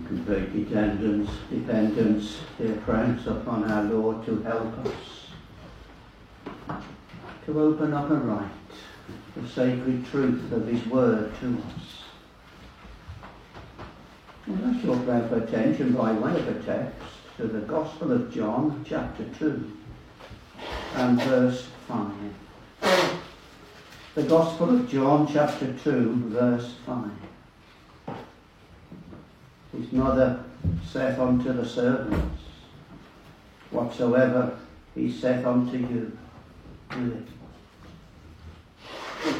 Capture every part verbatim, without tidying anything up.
Complete dependence, dependence, dear friends, upon our Lord to help us, to open up aright the sacred truth of His Word to us. And let's look now for attention by way of a text to the Gospel of John, chapter two, and verse five. The Gospel of John, chapter two, verse five. His mother saith unto the servants, whatsoever he saith unto you, do it.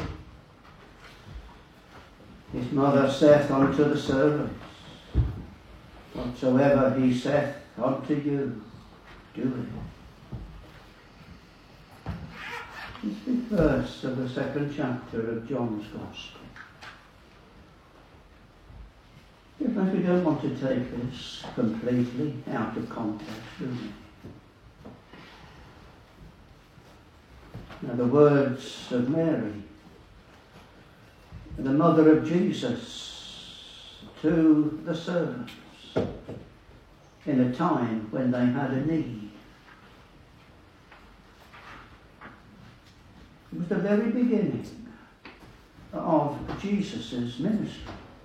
His mother saith unto the servants, whatsoever he saith unto you, do it. It's the verse of the second chapter of John's Gospel. In fact, we don't want to take this completely out of context, do we? Now, the words of Mary, the mother of Jesus, to the servants in a time when they had a need. It was the very beginning of Jesus' ministry.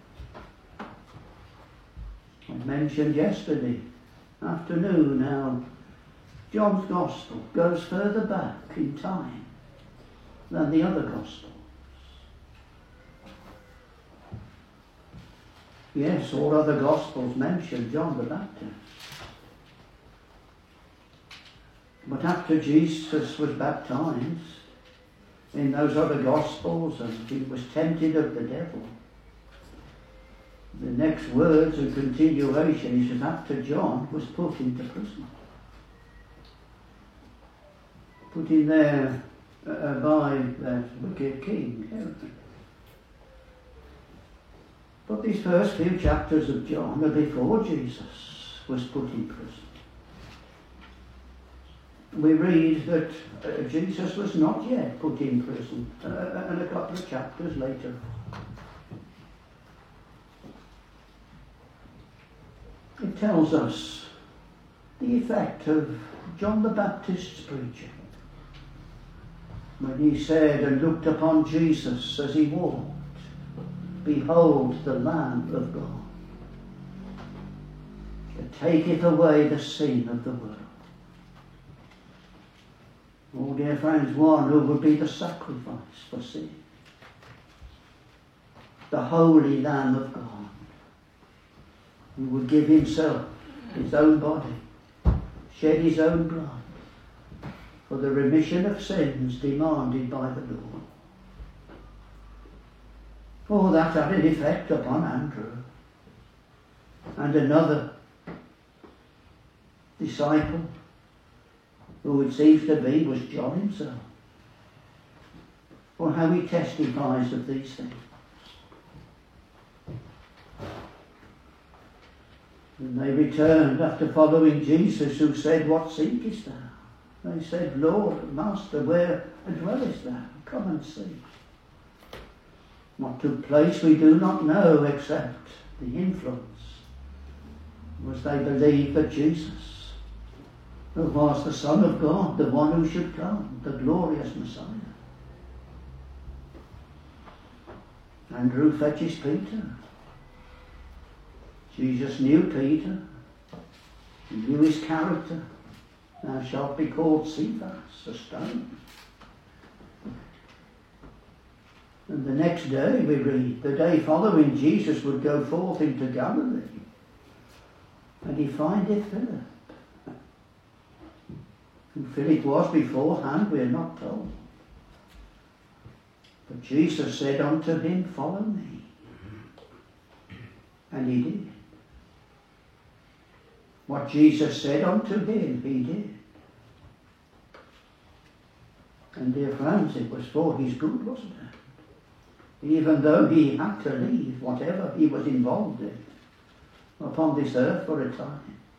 I mentioned yesterday afternoon how John's Gospel goes further back in time than the other Gospels. Yes, all other Gospels mention John the Baptist. But after Jesus was baptized in those other Gospels and he was tempted of the devil, the next words and continuation is that after John was put into prison. Put in there uh, by that wicked king, Herod. But these first few chapters of John are before Jesus was put in prison. We read that uh, Jesus was not yet put in prison, uh, and a couple of chapters later. It tells us the effect of John the Baptist's preaching when he said and looked upon Jesus as he walked, behold the Lamb of God that taketh away the sin of the world. Oh, dear friends, one who would be the sacrifice for sin. The Holy Lamb of God, who would give himself, his own body, shed his own blood for the remission of sins demanded by the Lord. Oh, that had an effect upon Andrew and another disciple, who it seems to be was John himself, for how he testifies of these things. And they returned after following Jesus, who said, what seekest thou? They said, Lord, Master, where dwellest thou? Come and see. What took place we do not know, except the influence was they believed that Jesus, who was the Son of God, the one who should come, the glorious Messiah. Andrew fetches Peter. Jesus knew Peter. He knew his character. Thou shalt be called Cephas, a stone. And the next day we read, the day following, Jesus would go forth into Galilee. And he findeth Philip. Who Philip was beforehand, we are not told. But Jesus said unto him, follow me. And he did. What Jesus said unto him, he did. And dear friends, it was for his good, wasn't it? Even though he had to leave whatever he was involved in upon this earth for a time.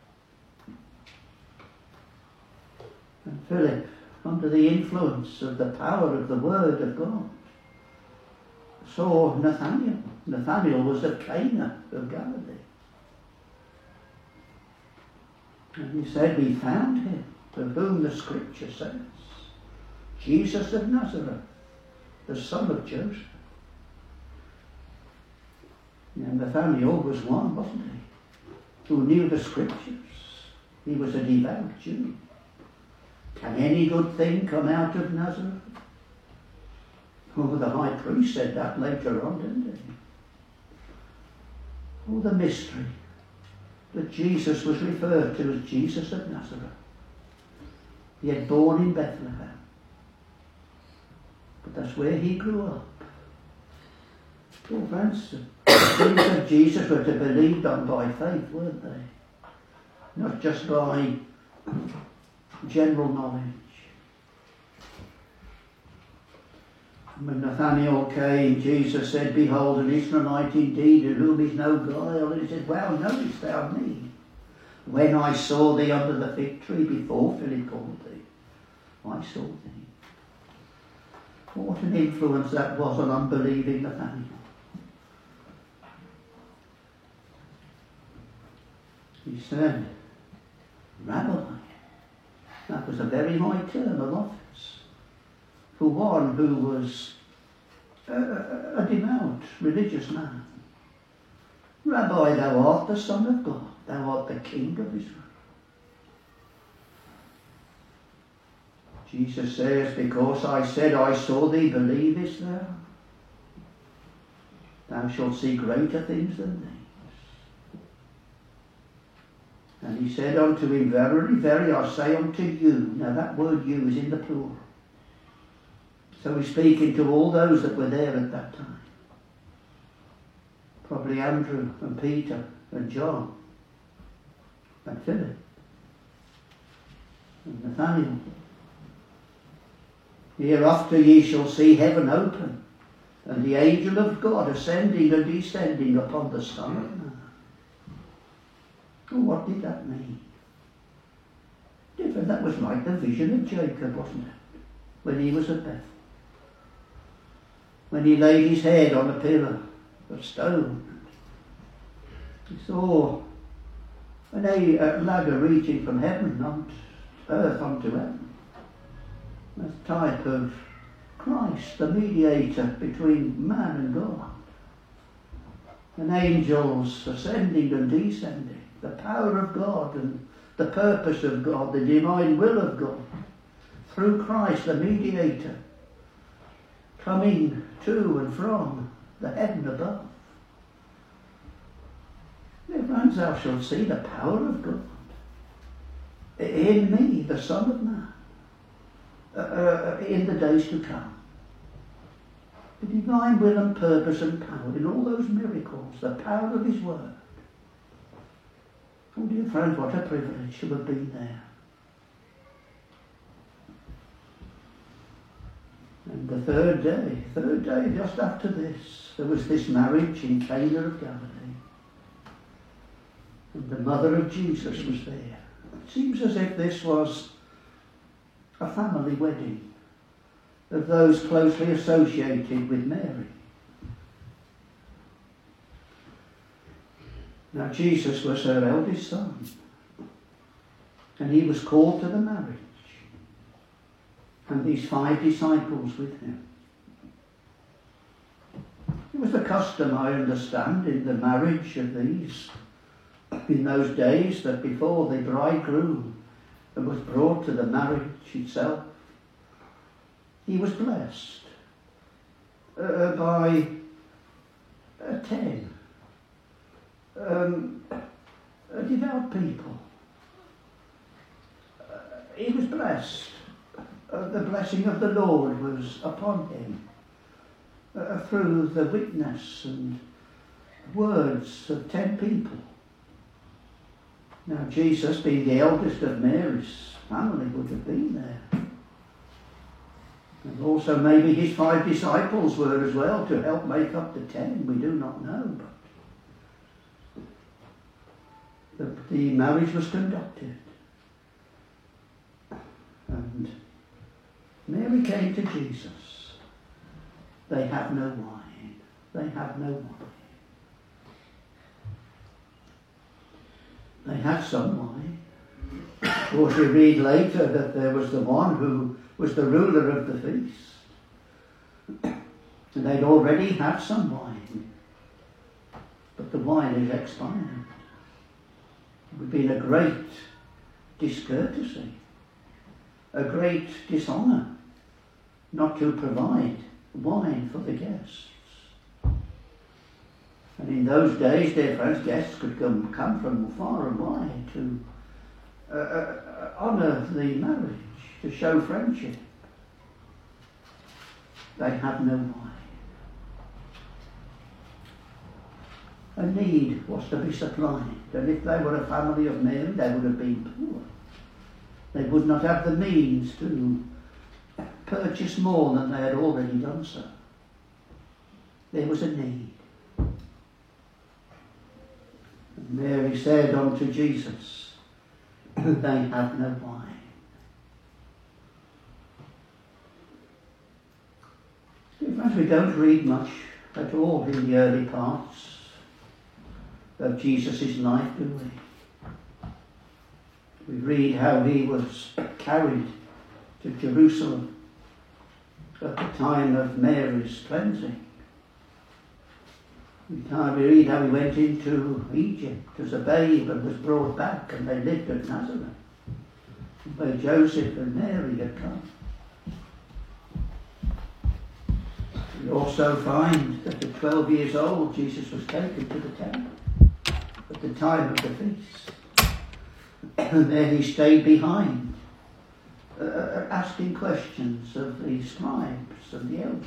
And Philip, under the influence of the power of the Word of God, saw Nathanael. Nathanael was of Cana of Galilee. And he said, we found him, of whom the scripture says, Jesus of Nazareth, the son of Joseph. And Nathanael was one, wasn't he, who knew the scriptures. He was a devout Jew. Can any good thing come out of Nazareth? Oh, the high priest said that later on, didn't he? Oh, the mystery that Jesus was referred to as Jesus of Nazareth. He had born in Bethlehem. But that's where he grew up. Oh, friends, the things of Jesus were to be believed on by faith, weren't they? Not just by general knowledge. When Nathanael came, Jesus said, behold, an Israelite indeed, in whom is no guile. And he said, well, knowest thou me? When I saw thee under the fig tree before Philip called thee, I saw thee. What an influence that was on unbelieving Nathanael. He said, Rabbi. That was a very high term of office for one who was a, a, a devout religious man. Rabbi, thou art the Son of God, thou art the King of Israel. Jesus says, because I said I saw thee, believest thou? Thou shalt see greater things than these. And he said unto him, verily, verily, I say unto you. Now that word you is in the plural. So he's speaking to all those that were there at that time. Probably Andrew and Peter and John and Philip and Nathanael. Hereafter ye shall see heaven open, and the angel of God ascending and descending upon the Son of Man. Oh, what did that mean? Different. That was like the vision of Jacob, wasn't it? When he was at Bethel. When he laid his head on a pillar of stone. He saw an a, a ladder reaching from heaven on earth unto heaven. That's a type of Christ, the mediator between man and God. And angels ascending and descending. The power of God and the purpose of God, the divine will of God, through Christ, the mediator, coming to and from the heaven above. Dear friends, thou shalt see the power of God in me, the Son of Man, uh, uh, in the days to come. The divine will and purpose and power in all those miracles, the power of his word. Oh, dear friends, what a privilege to have been there. And the third day, third day, just after this, there was this marriage in Cana of Galilee. And the mother of Jesus was there. It seems as if this was a family wedding of those closely associated with Mary. Now Jesus was her eldest son, and he was called to the marriage, and these five disciples with him. It was the custom, I understand, in the marriage of these, in those days, that before the bridegroom was brought to the marriage itself, he was blessed uh, by uh, ten um, uh, devout people. Uh, he was blessed. Uh, the blessing of the Lord was upon him uh, through the witness and words of ten people. Now Jesus, being the eldest of Mary's family, would have been there. And also maybe his five disciples were as well, to help make up the ten. We do not know, but the, the marriage was conducted. And Mary came to Jesus. They have no wine. They have no wine. They had some wine. Of course, we read later that there was the one who was the ruler of the feast. And they'd already had some wine. But the wine is expired. It would have been a great discourtesy, a great dishonour not to provide wine for the guests. And in those days, dear friends, guests could come, come from far and wide to uh, uh, honour the marriage, to show friendship. They had no wine. A need was to be supplied, and if they were a family of Mary, they would have been poor. They would not have the means to purchase more than they had already done so. There was a need. And Mary said unto Jesus, they have no wine. Friends, we don't read much at all in the early parts of Jesus' life, do we? We read how he was carried to Jerusalem at the time of Mary's cleansing. We read how he went into Egypt as a babe and was brought back, and they lived at Nazareth, where Joseph and Mary had come. We also find that at twelve years old, Jesus was taken to the temple at the time of the feast. And there he stayed behind, uh, asking questions of the scribes and the elders.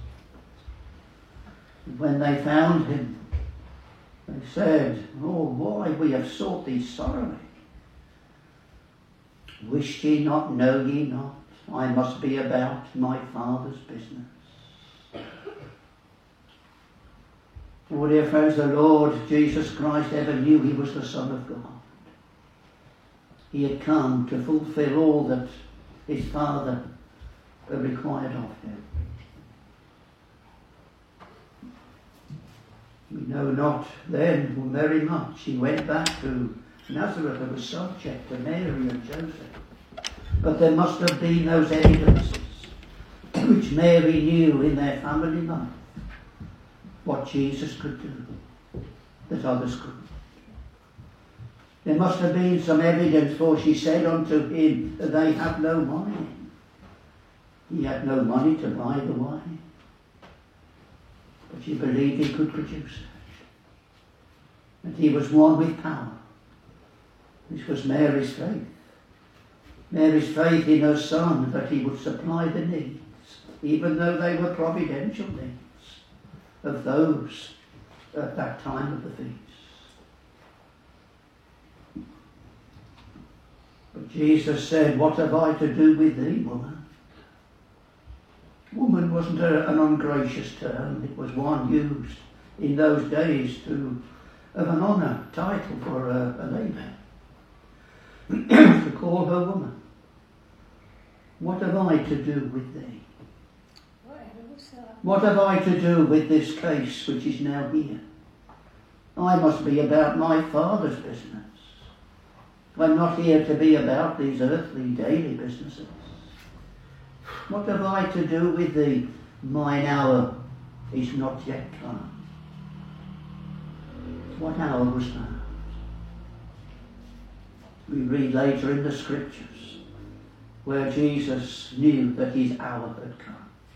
And when they found him, they said, oh, why we have sought thee sorrowing. Wish ye not, know ye not, I must be about my Father's business. Oh, dear friends, the Lord Jesus Christ ever knew he was the Son of God. He had come to fulfill all that his Father required of him. We know not then very much. He went back to Nazareth and was subject to Mary and Joseph. But there must have been those evidences which Mary knew in their family life what Jesus could do that others couldn't. There must have been some evidence, for she said unto him, they have no wine. He had no money to buy the wine, but she believed he could produce it. And he was one with power. This was Mary's faith. Mary's faith in her Son that he would supply the needs, even though they were providential needs of those at that time of the feast. But Jesus said, what have I to do with thee, woman? Woman wasn't a, an ungracious term. It was one used in those days to of an honour title for a, a lady. To call her woman. What have I to do with thee? What have I to do with this case which is now here? I must be about my Father's business. I'm not here to be about these earthly daily businesses. What have I to do with thee? Mine hour is not yet come. What hour was that? We read later in the scriptures where Jesus knew that his hour had come,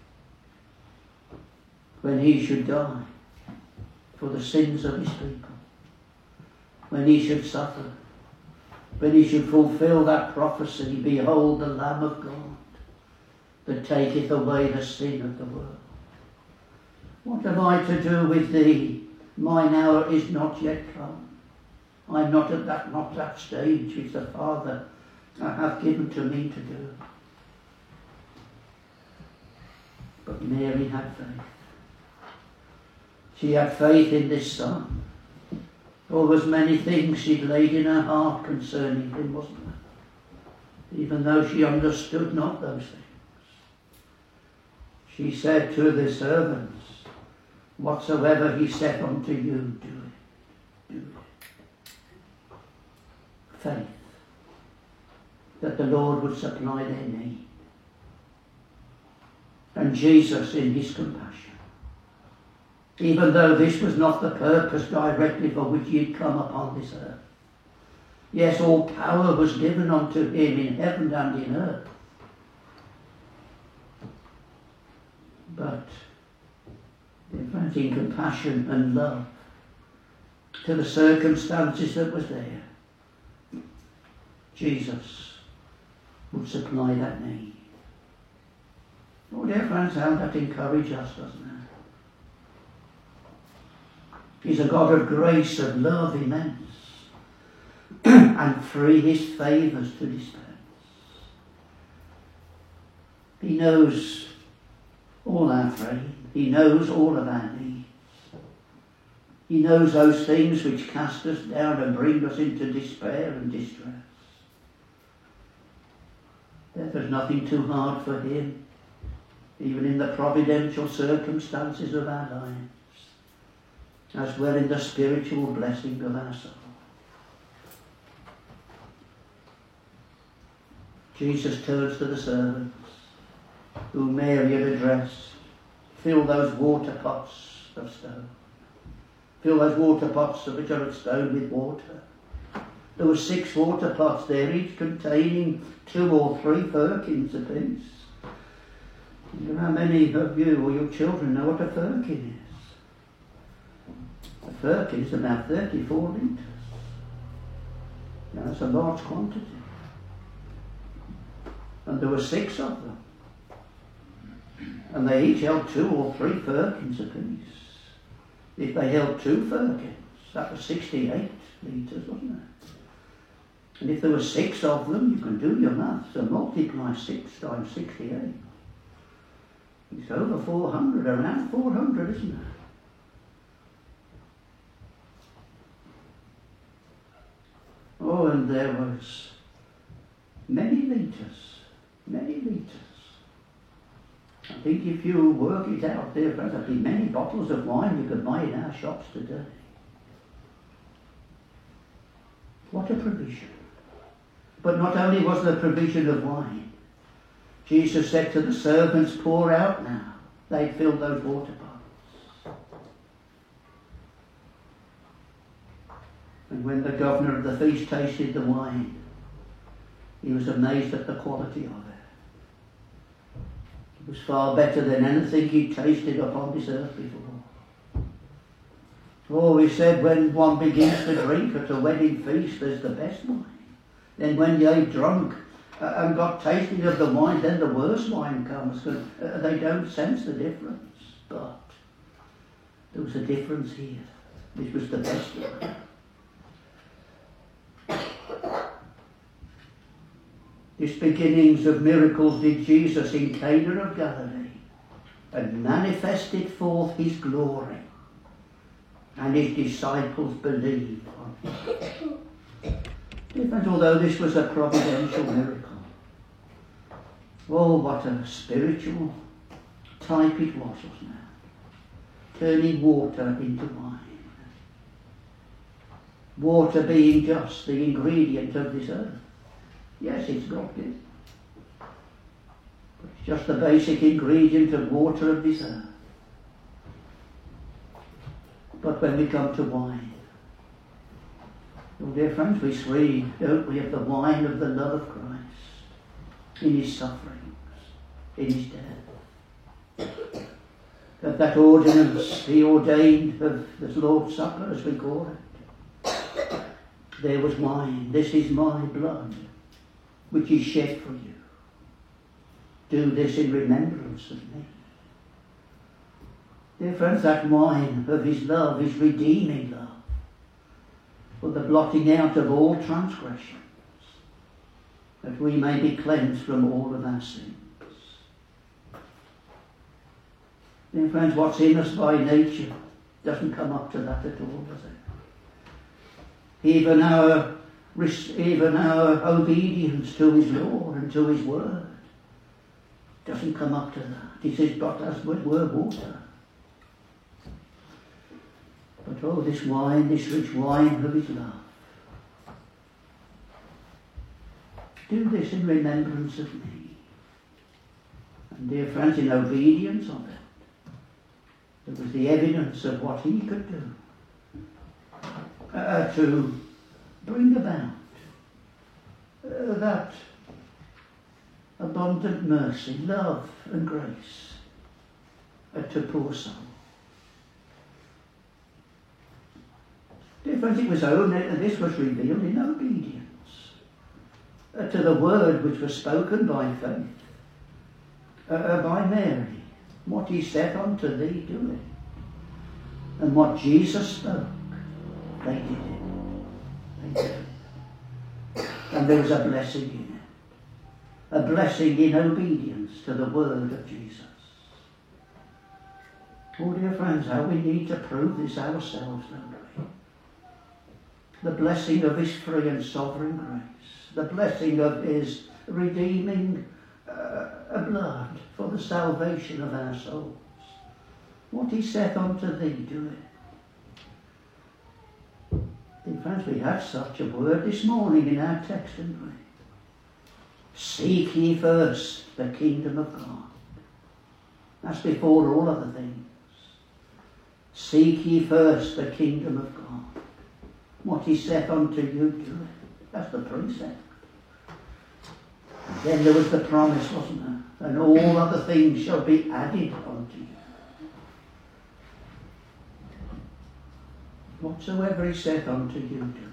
when he should die for the sins of his people, when he should suffer, when he should fulfill that prophecy, behold the Lamb of God that taketh away the sin of the world. What have I to do with thee? Mine hour is not yet come. I'm not at that, not that stage which the Father hath given to me to do. But Mary had faith. She had faith in this Son. There was many things she'd laid in her heart concerning him, wasn't there? Even though she understood not those things. She said to the servants, whatsoever he said unto you, do it. Do it. Faith. that the Lord would supply their need. And Jesus, in his compassion, even though this was not the purpose directly for which he had come upon this earth, yes, all power was given unto him in heaven and in earth. But, dear friends, in compassion and love to the circumstances that was there, Jesus would supply that need. Oh, dear friends, how that encourages us, doesn't it? He's a God of grace, of love immense, and free his favours to dispense. He knows all our frame. He knows all of our needs. He knows those things which cast us down and bring us into despair and distress. There's nothing too hard for him, even in the providential circumstances of our lives, as well in the spiritual blessing of our soul. Jesus turns to the servants whom Mary had addressed. Fill those water pots of stone. Fill those water pots which are of stone with water. There were six water pots there, each containing two or three firkins apiece. You know how many of you or your children know what a firkin is? A firkin is about thirty-four litres. Now, that's a large quantity. And there were six of them. And they each held two or three firkins apiece. If they held two firkins, that was sixty-eight litres, wasn't it? And if there were six of them, you can do your maths, so multiply six times sixty-eight. It's over four hundred, around four hundred, isn't it? Oh, and there was many litres, many litres. I think if you work it out there, there'd be many bottles of wine you could buy in our shops today. What a provision. But not only was there provision of wine, Jesus said to the servants, pour out now. They filled those water pots. And when the governor of the feast tasted the wine, he was amazed at the quality of it. It was far better than anything he'd tasted upon this earth before. Oh, he said, when one begins to drink at a wedding feast, there's the best wine. Then when they've drunk uh, and got tasting of the wine, then the worst wine comes, because uh, they don't sense the difference. But there was a difference here. This was the best wine. These beginnings of miracles did Jesus in Cana of Galilee, and manifested forth his glory, and his disciples believed on him. And although this was a providential miracle, oh, what a spiritual type it was, wasn't it? Turning water into wine. Water being just the ingredient of this earth. Yes, it's God given. But it's just the basic ingredient of water of this earth. But when we come to wine, oh, dear friends, we read, don't we, of the wine of the love of Christ in his sufferings, in his death. That that ordinance he ordained of the Lord's Supper, as we call it. There was wine. This is my blood, which is shed for you. Do this in remembrance of me. Dear friends, that wine of his love, his redeeming love, for the blotting out of all transgressions, that we may be cleansed from all of our sins. Dear friends, what's in us by nature doesn't come up to that at all, does it? Even our, even our obedience to his law and to his word doesn't come up to that. He says, but as it were water. But oh, this wine, this rich wine of his love. Do this in remembrance of me. And dear friends, in obedience of it, it was the evidence of what he could do uh, to bring about uh, that abundant mercy, love and grace uh, to poor souls. Dear friends, it was only, this was revealed in obedience uh, to the word which was spoken by faith, uh, by Mary. What he said unto thee, do it. And what Jesus spoke, they did it. They did it. And there was a blessing in it. A blessing in obedience to the word of Jesus. Oh dear friends, how we need to prove this ourselves, don't we? The blessing of his free and sovereign grace. The blessing of his redeeming uh, blood for the salvation of our souls. What he saith unto thee, do it. In fact, we have such a word this morning in our text, didn't we? Seek ye first the kingdom of God. That's before all other things. Seek ye first the kingdom of God. What he saith unto you, do it. That's the precept. And then there was the promise, wasn't there? And all other things shall be added unto you. Whatsoever he saith unto you, do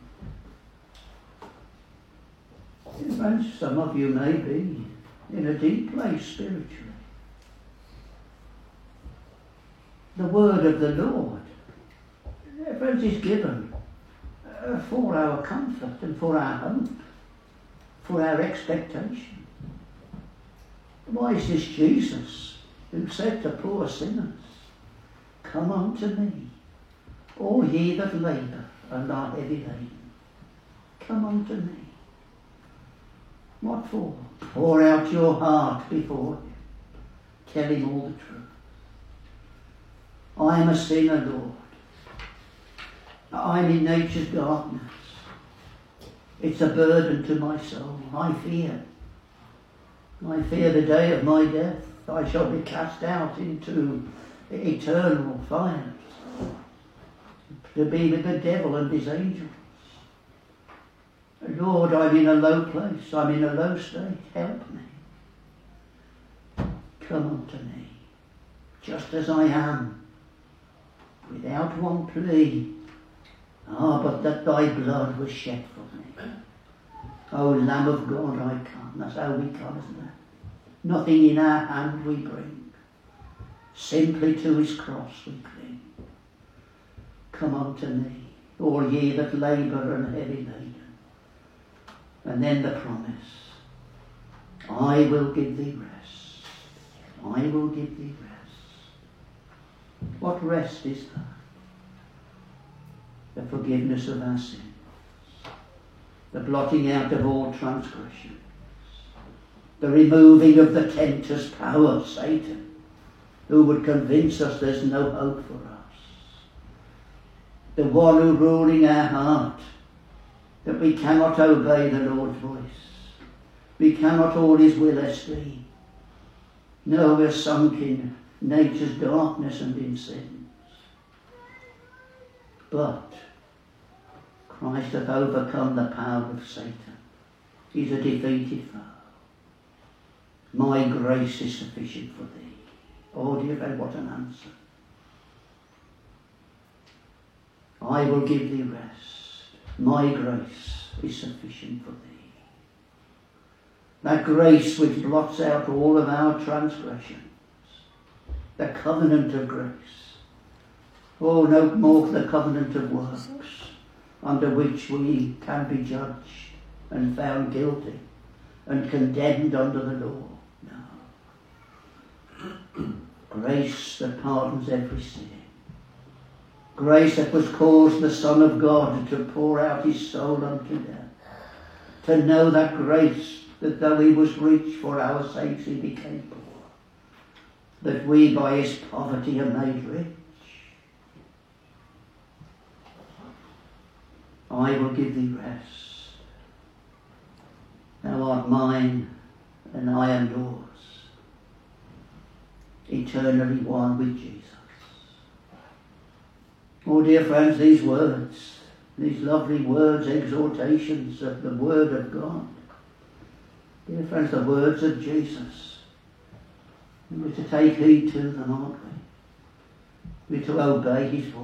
it. In fact, some of you may be in a deep place spiritually. The word of the Lord, friends, is given uh, for our comfort and for our hope, for our expectation. Why is this Jesus who said to poor sinners, come unto me, all ye that labour and are heavy laden, come unto me. What for? Pour out your heart before him. Tell him all the truth. I am a sinner, Lord. I'm in nature's darkness. It's a burden to my soul. I fear. I fear the day of my death. I shall be cast out into eternal fires to be with the devil and his angels. Lord, I'm in a low place. I'm in a low state. Help me. Come unto me, just as I am, without one plea. Ah, but that thy blood was shed for me. O Lamb of God, I come. That's how we come, isn't it? Nothing in our hand we bring. Simply to his cross we cling. Come unto me, all ye that labour and heavy laden. And then the promise. I will give thee rest. I will give thee rest. What rest is that? The forgiveness of our sins. The blotting out of all transgressions. The removing of the tempter's power, Satan, who would convince us there's no hope for us. The one who ruling our heart, that we cannot obey the Lord's voice. We cannot all his will esteem. No, we're sunk in nature's darkness and in sins. But Christ hath overcome the power of Satan. He's a defeated foe. My grace is sufficient for thee. Oh dear friend, what an answer. I will give thee rest. My grace is sufficient for thee. That grace which blots out all of our transgressions. The covenant of grace. Oh, no more the covenant of works, under which we can be judged and found guilty and condemned under the law. No. Grace that pardons every sin. Grace that was caused the Son of God to pour out his soul unto death. To know that grace, that though he was rich for our sakes, he became poor. That we by his poverty are made rich. I will give thee rest. Thou art mine, and I am yours, eternally one with Jesus. Oh, dear friends, these words, these lovely words, exhortations of the Word of God, dear friends, the words of Jesus, we're to take heed to them, aren't we? We're to obey his voice.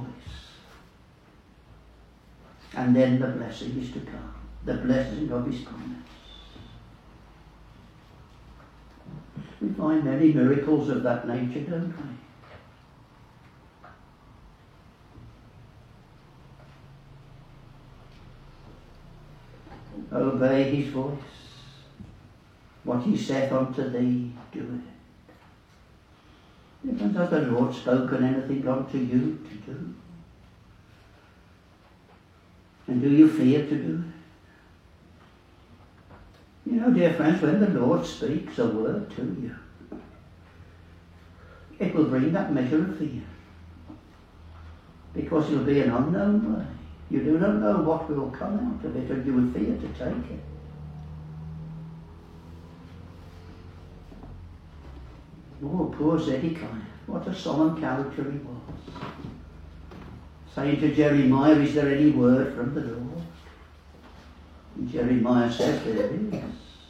And then the blessing is to come, the blessing of his promise. We find many miracles of that nature, don't we? Obey his voice. What he saith unto thee, do it. Even has the Lord spoken anything unto you to do? And do you fear to do it? You know, dear friends, when the Lord speaks a word to you, it will bring that measure of fear. Because it'll be an unknown way. You do not know what will come out of it, and you will fear to take it. Oh, poor Zedekiah, what a solemn character he was. Saying to Jeremiah, is there any word from the Lord? And Jeremiah says, there is.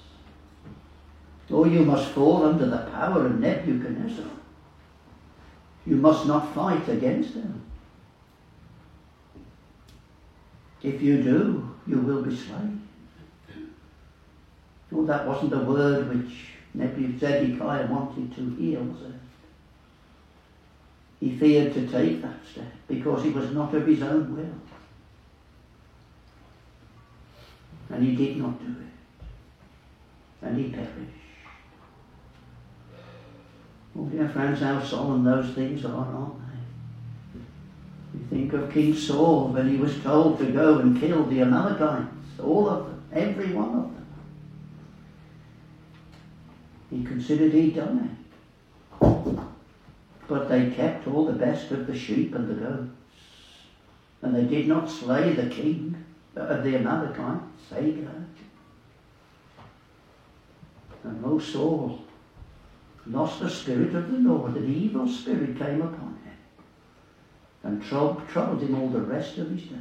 Oh, you must fall under the power of Nebuchadnezzar. You must not fight against him. If you do, you will be slain. Oh, that wasn't the word which Zedekiah wanted to hear, was it? He feared to take that step because it was not of his own will. And he did not do it. And he perished. Oh, dear friends, how solemn those things are, aren't they? You think of King Saul when he was told to go and kill the Amalekites, all of them, every one of them. He considered he'd done it. But they kept all the best of the sheep and the goats. And they did not slay the king of the Amalekites, Agag. And oh, Saul lost the spirit of the Lord. An evil spirit came upon him and troubled him all the rest of his days.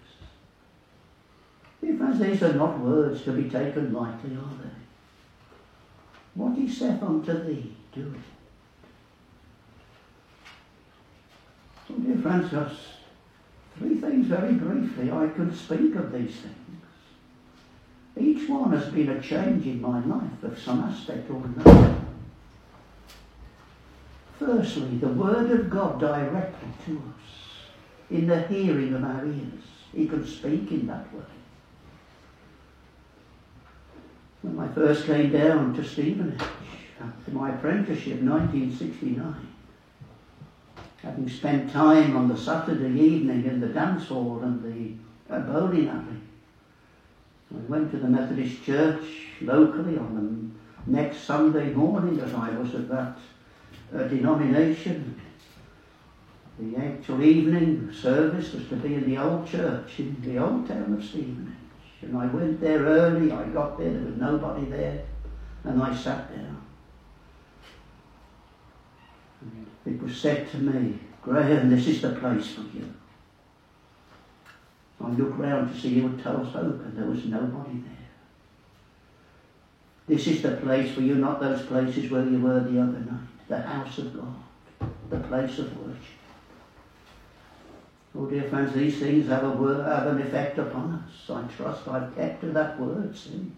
Because these are not words to be taken lightly, are they? What he saith unto thee, do it. So, dear friends, just three things very briefly. I could speak of these things. Each one has been a change in my life of some aspect or another. Firstly, the Word of God directly to us, in the hearing of our ears. He could speak in that way. When I first came down to Stevenage, after my apprenticeship, nineteen sixty-nine, having spent time on the Saturday evening in the dance hall and the uh, bowling alley, I went to the Methodist Church locally on the next Sunday morning, as I was of that uh, denomination. The actual evening service was to be in the old church in the old town of Stevenage. And I went there early, I got there, there was nobody there, and I sat down. And it was said to me, Graham, this is the place for you. I looked round to see who would tell us hope, and there was nobody there. This is the place for you, not those places where you were the other night. The house of God, the place of worship. Oh, dear friends, these things have, a word, have an effect upon us. I trust I've kept to that word since.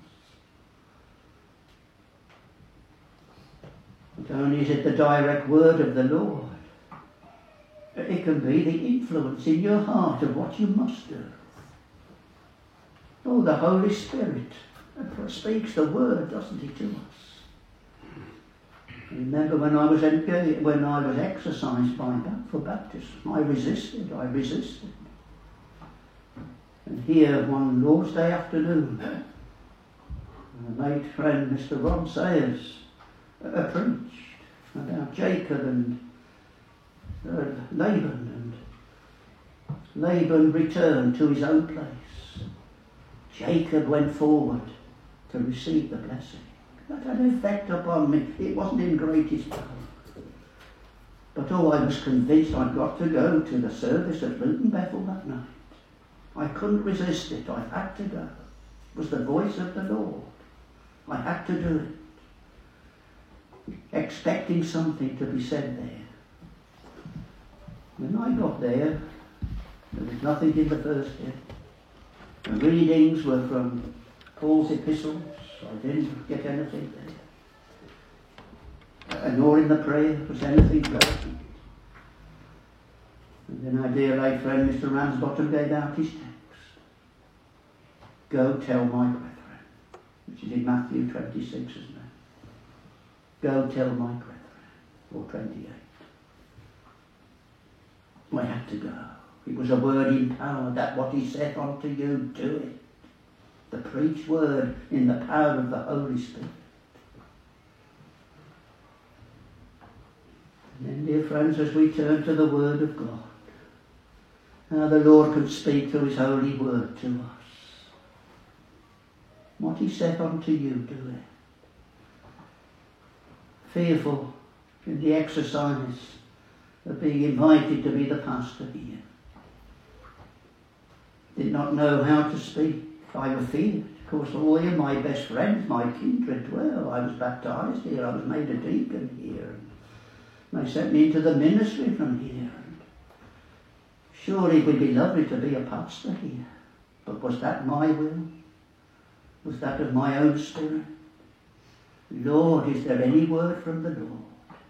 Not only is it the direct word of the Lord, it can be the influence in your heart of what you must do. Oh, the Holy Spirit speaks the word, doesn't he, to us? I remember when I was engaged, when I was exercised by for baptism, I resisted, I resisted. And here one Lord's Day afternoon, my late friend Mister Ron Sayers uh, preached about Jacob and uh, Laban, and Laban returned to his own place. Jacob went forward to receive the blessing. That had an effect upon me. It wasn't in greatest power. But oh, I was convinced I'd got to go to the service at Luton Bethel that night. I couldn't resist it. I had to go. It was the voice of the Lord. I had to do it. Expecting something to be said there. When I got there, there was nothing in the first hymn. The readings were from Paul's epistles. I didn't get anything there. And nor in the prayer was anything relevant. And then our dear late friend Mister Ramsbottom gave out his text. Go tell my brethren, which is in Matthew twenty-six, isn't it? Go tell my brethren, or twenty-eight. I had to go. It was a word in power, that what he said unto you, do it. The preached word in the power of the Holy Spirit. And then, dear friends, as we turn to the Word of God, how the Lord could speak through his holy word to us. What he said unto you, do it. Fearful in the exercise of being invited to be the pastor here. Did not know how to speak. I was feared. Of course, all of my best friends, my kindred, well, I was baptised here. I was made a deacon here. And they sent me into the ministry from here. And surely it would be lovely to be a pastor here. But was that my will? Was that of my own spirit? Lord, is there any word from the Lord?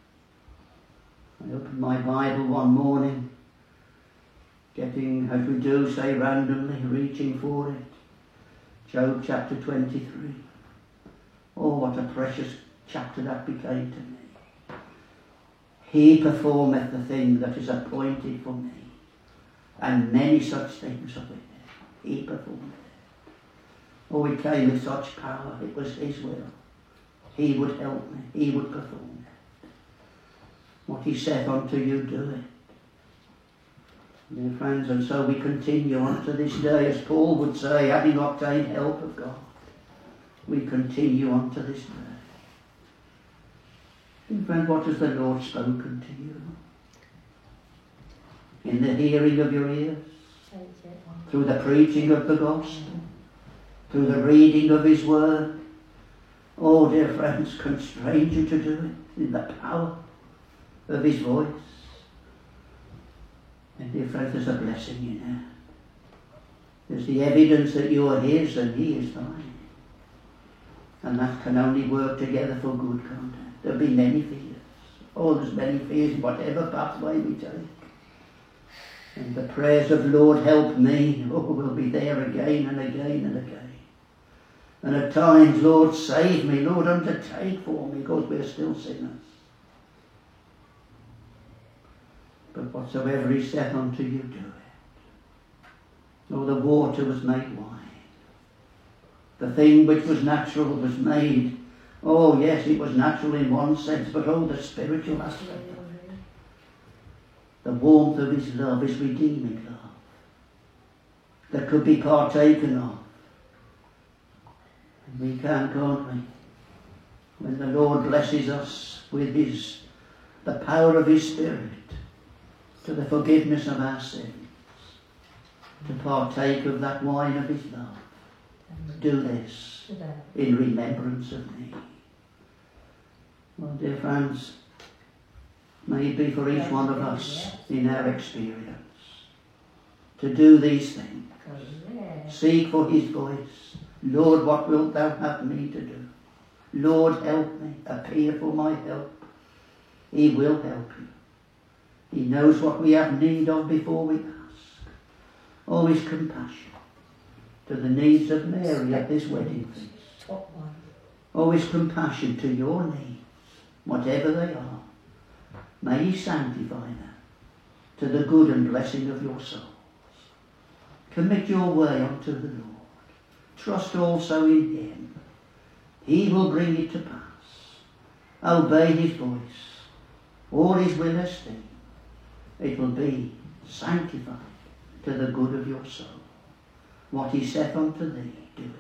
I opened my Bible one morning, getting, as we do, say randomly, reaching for it. Job chapter twenty-three. Oh, what a precious chapter that became to me. He performeth the thing that is appointed for me, and many such things of it. He performed it. Oh, it came with such power. It was his will. He would help me. He would perform it. What he saith unto you, do it. Dear friends, and so we continue on to this day, as Paul would say, having obtained help of God. We continue on to this day. Dear friend, what has the Lord spoken to you? In the hearing of your ears? Through the preaching of the gospel? Through the reading of his word? Oh, dear friends, constrain you to do it in the power of his voice. And dear friends, there's a blessing in it. There's the evidence that you are his and he is thine. And that can only work together for good conduct. There'll be many fears. Oh, there's many fears in whatever pathway we take. And the prayers of Lord help me, oh, will be there again and again and again. And at times, Lord, save me. Lord, undertake for me, because we're still sinners. But whatsoever he saith unto you, do it. Oh, the water was made wine. The thing which was natural was made. Oh, yes, it was natural in one sense, but oh, the spiritual aspect of it. The warmth of his love, his redeeming love, that could be partaken of. And we can, can't we? When the Lord blesses us with his, the power of his Spirit, to the forgiveness of our sins, to partake of that wine of his love. Do this in remembrance of me. Well, dear friends, may it be for each one of us in our experience to do these things. Seek for his voice. Lord, what wilt thou have me to do? Lord, help me. Appear for my help. He will help you. He knows what we have need of before we ask. Oh, his compassion to the needs of Mary at this wedding feast. Oh, his compassion to your needs, whatever they are. May he sanctify them to the good and blessing of your souls. Commit your way unto the Lord. Trust also in him. He will bring it to pass. Obey his voice. All his will esteem. It will be sanctified to the good of your soul. What he saith unto thee, do it.